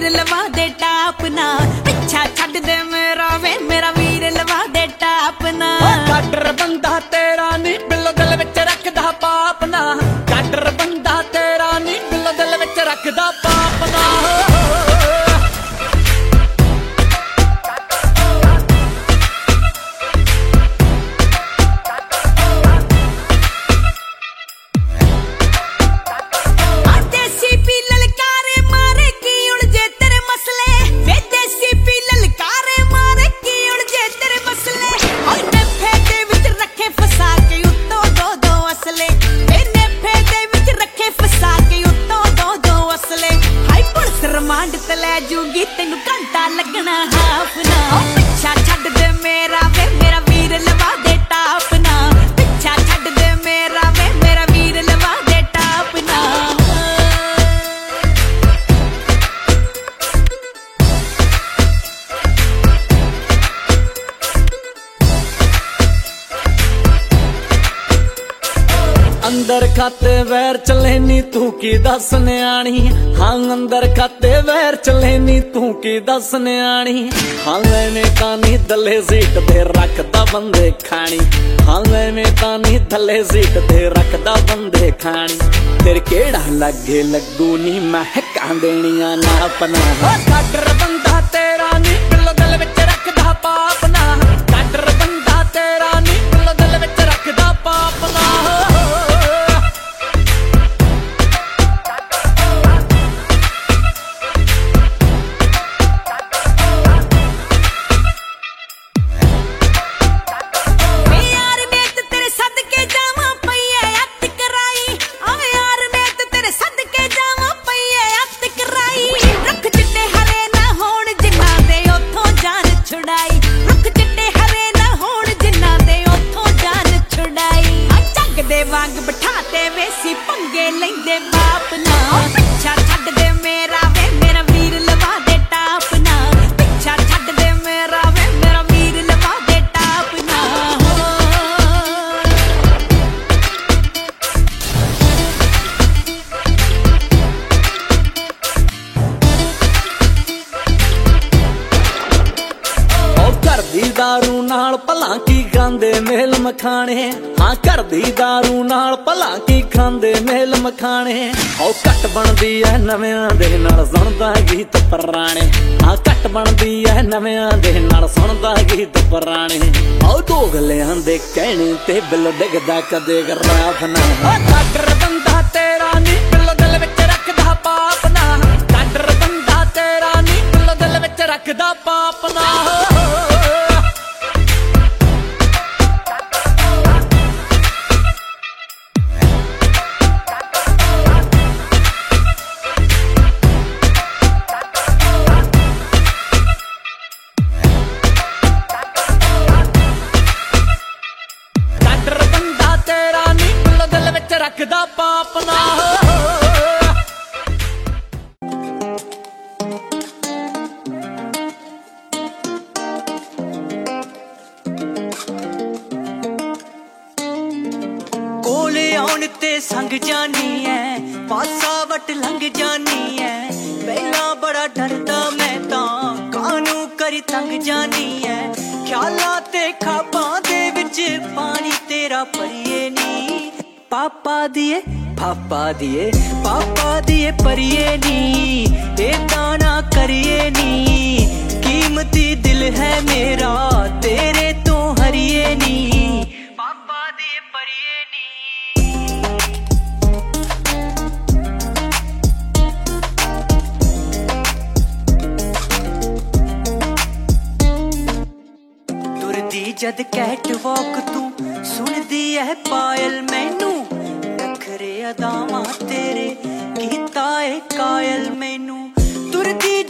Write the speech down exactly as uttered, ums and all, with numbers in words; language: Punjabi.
ਵੀਰ ਲਵਾ ਦੇ ਟਾਪ ਨਾ, ਪਿੱਛਾ ਛੱਡ ਦੇ ਮੇਰਾ ਵੇ ਮੇਰਾ ਵੀਰ ਲਵਾ ਦੇ ਟਾਪ ਨਾ। ਕਾਡਰ ਬੰਦਾ ਤੇਰਾ ਨੀ ਬਿੱਲੋ ਦਿਲ ਵਿੱਚ ਰੱਖਦਾ ਪਾਪ ਨਾ, ਕਾਡਰ ਬੰਦਾ ਤੇਰਾ ਨੀ ਬਿੱਲੋ ਦਿਲ ਵਿੱਚ ਰੱਖਦਾ ਪਾਪ ਨਾ। ਲੈ ਜੂਗੀ ਤੈਨੂੰ ਘੰਟਾ ਲੱਗਣਾ ਹਾਫ ਨਾ, ਪਿੱਛਾ ਛੱਡ ਦੇ ਮੇਰਾ ਵੇ ਮੇਰਾ ਵੀਰ ਲਵਾ ਦੇ ਟਾਪ ਨਾ, ਪਿੱਛਾ ਛੱਡ ਦੇ ਮੇਰਾ ਵੇ ਮੇਰਾ ਵੀਰ ਲਵਾ ਦੇ ਟਾਪ ਨਾ। ਅੰਦਰ ਖਾਤੇ ਵੈਰ ਚਲੇ ਨੀ ਤੂੰ ਕੀ ਦੱਸ ਨਿਆਣੀ, ਹਾਂ ਅੰਦਰ ਖਾਤੇ ਵੈਰ ਚਲੇ ਨੀ ਤੂੰ ਕੀ ਦੱਸ ਨਿਆਣੀ। ਹਾਂ ਐਵੇਂ ਤਾਂ ਨੀ ਥੱਲੇ ਸੀਟ ਤੇ ਰੱਖਦਾ ਬੰਦੇ ਖਾਣੀ, ਹਾਂ ਐਵੇਂ ਤਾਂ ਨੀ ਥੱਲੇ ਸੀਟ ਤੇ ਰੱਖਦਾ ਬੰਦੇ ਖਾਣੀ। ਤੇਰੇ ਕਿਹੜਾ ਲੱਗੇ ਲੱਗੂ ਨੀ ਮਹਿਕਾਂ ਦੇਣੀਆਂ ਨਾ ਆਪਣਾ। ਕਾਡਰ ਬੰਦਾ ਤੇਰਾ ਨੀ ਬਿੱਲੋ ਦਿਲ ਵਿੱਚ ਰੱਖਦਾ ਪਾਪ ਨਾ, ਕਾਡਰ ਬੰਦਾ ਤੇਰਾ ਨੀ ਬਿੱਲੋ ਦਿਲ ਵਿੱਚ ਰੱਖਦਾ ਪਾਪ ਨਾ। ਵਾਂਗ ਬਿਠਾ ਤੇ ਵੇਸੀ ਪੰਗੇ ਲੈਂਦੇ ਬਾਪ ਨਾ, ਪਿੱਛਾ ਛੱਡ ਦੇ ਮੇਰਾ ਵੇ ਮੇਰਾ ਵੀਰ ਲਵਾ ਦੇ ਟਾਪ ਨਾ, ਪਿੱਛਾ ਛੱਡ ਦੇ ਮੇਰਾ ਵੇ ਮੇਰਾ ਵੀਰ ਲਵਾ ਦੇ ਟਾਪ ਨਾ। ਘਰ ਦੀ ਦਾਰੂ ਨਾਲ ਭਲਾ ਕੀ ਖਾਂਦੇ ਮੇਲ ਮਖਾਣੇ, ਹਾਂ ਘਰ ਦੀ ਦਾਰੂ ਨਾਲ ਭਲਾ ਕੀ ਖਾਂਦੇ ਮੇਲ ਮਖਾਣੇ। ਉਹ ਘੱਟ ਬਣਦੀ ਐ ਨਵਿਆਂ ਦੇ ਨਾਲ ਸੁਣਦਾ ਗੀਤ ਪੁਰਾਣੇ, ਹਾਂ ਘੱਟ ਬਣਦੀ ਐ ਨਵਿਆਂ ਦੇ ਨਾਲ ਸੁਣਦਾ ਗੀਤ ਪੁਰਾਣੇ। ਉਹ ਦੋਗਲਿਆਂ ਦੇ ਕਹਿਣੇ ਤੇ ਬਿੱਲ ਡਿੱਗਦਾ ਕਦੇ ਗਰਾਫ ਨਾ। ਕਾਡਰ ਬੰਦਾ ਤੇਰਾ ਨੀ ਬਿੱਲੋ ਦਿਲ ਵਿੱਚ ਰੱਖਦਾ ਪਾਪ ਨਾ, ਕਾਡਰ ਬੰਦਾ ਤੇਰਾ ਨੀ ਬਿੱਲੋ ਦਿਲ ਵਿੱਚ ਰੱਖਦਾ ਪਾਪ ਨਾ। ਰੱਖਦਾ ਪਾਪ ਨਾ। ਕੋਲੇ ਆਉਣ ਤੇ ਸੰਗ ਜਾਨੀ ਐ, ਪਾਸਾ ਵਟ ਲੰਘ ਜਾਨੀ ਐ, ਪਹਿਲਾਂ ਬੜਾ ਡਰਦਾ ਮੈਂ ਤਾਂ ਕਾਹਨੂੰ ਕਰੀ ਤੰਗ ਜਾਨੀ ਐ। ਖਿਆਲਾਂ ਤੇ ਖਾਬਾਂ ਦੇ ਵਿੱਚ ਪਾਣੀ ਤੇਰਾ ਭਰੀਏ ਨੀ, ਪਾਪਾ ਦੀਏ ਪਾਪਾ ਦੀਏ ਪਾਪਾ ਦੀਏ ਪਰੀਏ ਨੀ, ਏਦਾਂ ਨਾ ਕਰੀਏ ਨੀ, ਕੀਮਤੀ ਦਿਲ ਹੈ ਮੇਰਾ ਤੇਰੇ ਤੋਂ ਹਰੀਏ ਨੀ, ਪਾਪਾ ਦੀਏ ਪਰੀਏ ਨੀ। ਤੁਰਦੀ ਜਦ ਕੈਟ ਵਾਕ ਤੂੰ ਸੁਣਦੀ ਐ ਪਾਇਲ ਮੈਨੂੰ, ਨਖਰੇ ਅਦਾਵਾਂ ਤੇਰੇ ਕੀਤਾ ਏ ਕਾਇਲ ਮੈਨੂੰ। ਤੁਰਦੀ